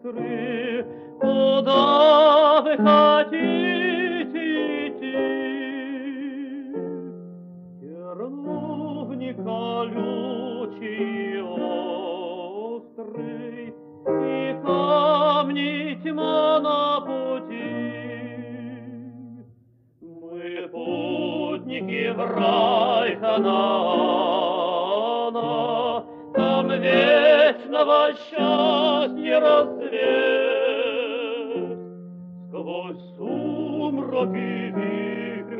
сестры, куда вы хотите идти? Терновник колючий острый, и камни тьма на пути. Мы путники в рай Ханаана, там вечного счастья рассвет. Сквозь сумрак и вихрь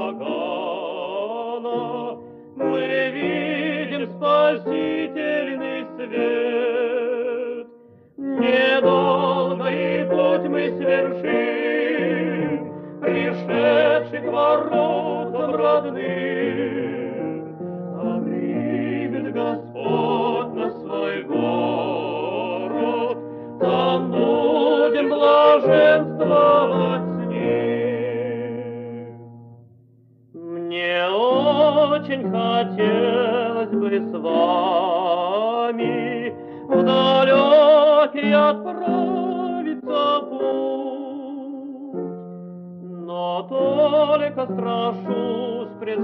урагана мы видим спасительный свет. Недолгий путь мы свершим, пришедший к воротам родным. А примет Господь на свой город, там будем блаженствовать с Ним. Мне очень хотелось бы с вами в далекий отправиться путь, но только страшусь пред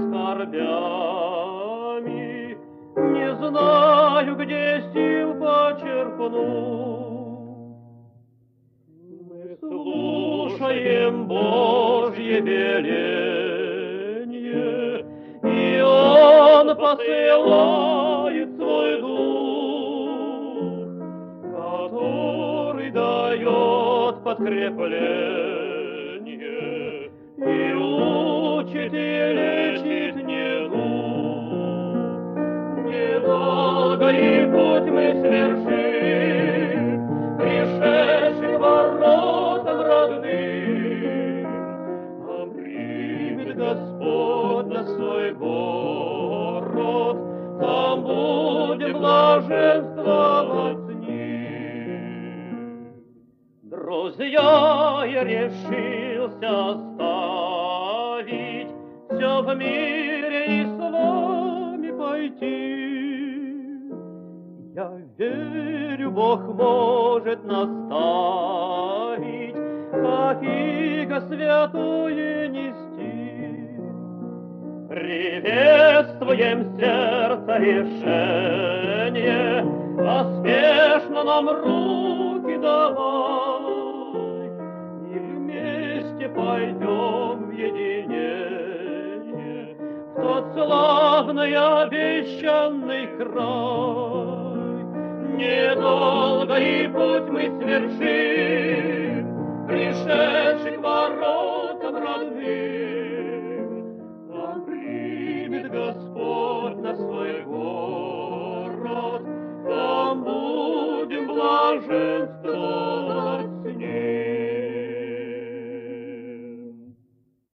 скорбями, не знаю, где сил почерпнуть. Мы слушаем Божье веление, и Он посылает свой дух, который дает подкрепление и учит и лечит недуг. Недолгий путь мы свершим, пришедший к воротам родным. А примет Господь на свой город, там будем блаженствовать с Ним. Друзья, я решился оставить все в мире и с вами пойти. Я верю, Бог может наставить, как иго святое нести. Приветствуем сердце решение, поспешно нам руки давай, и вместе пойдем в единение в тот славный обещанный край. Недолгий путь мы свершим, пришедший к воротам родным. Там примет Господь на свой город, там будем блаженствовать.